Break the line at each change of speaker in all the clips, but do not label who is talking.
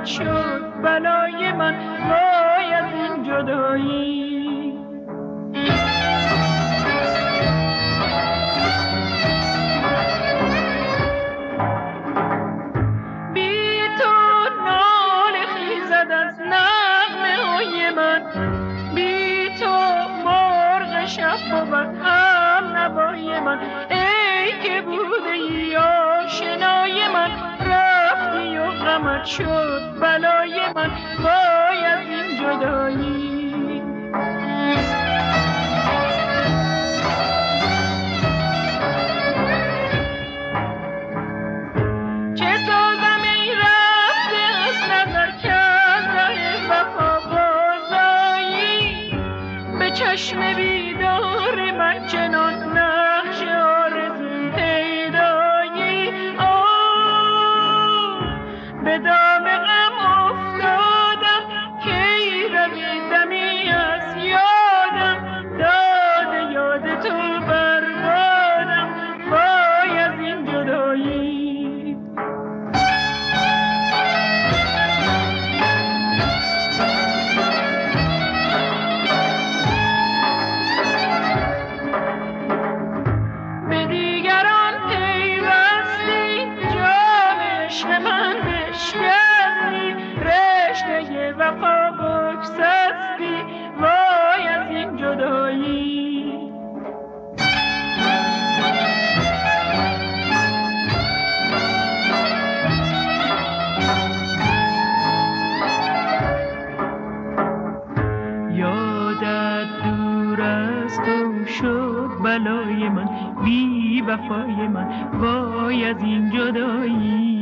غمت شد بلای من، وای از این جدایی. بی تو ناله خیزد از نغمه های من، بی تو مرغ شب بود هم نوای من. ای که بوده ای آشنای من، رفتی و غمت شد بلای من، وای از این جدایی. چه سازم ای رفته از نظر که از ره وفا بازایی، به چشم بیدار من چنان نقش آرزو پیدایی. به دام غم افتادم که ای رویدمی از یادم، داد یاد تو بربادم، وای از این جدایی. به دیگران پیوستی جام عشق من بشکستی، رشته وفا بگسستی، وای از این جدایی. یادت دور از تو شد بلای من، بی وفای من، وای از این جدایی.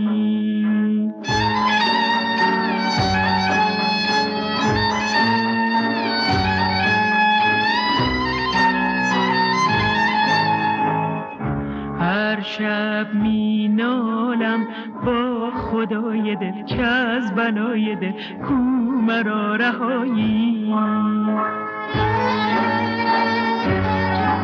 هر شب می نالم با خدای دل که از بلای دل کو مرا رهایی.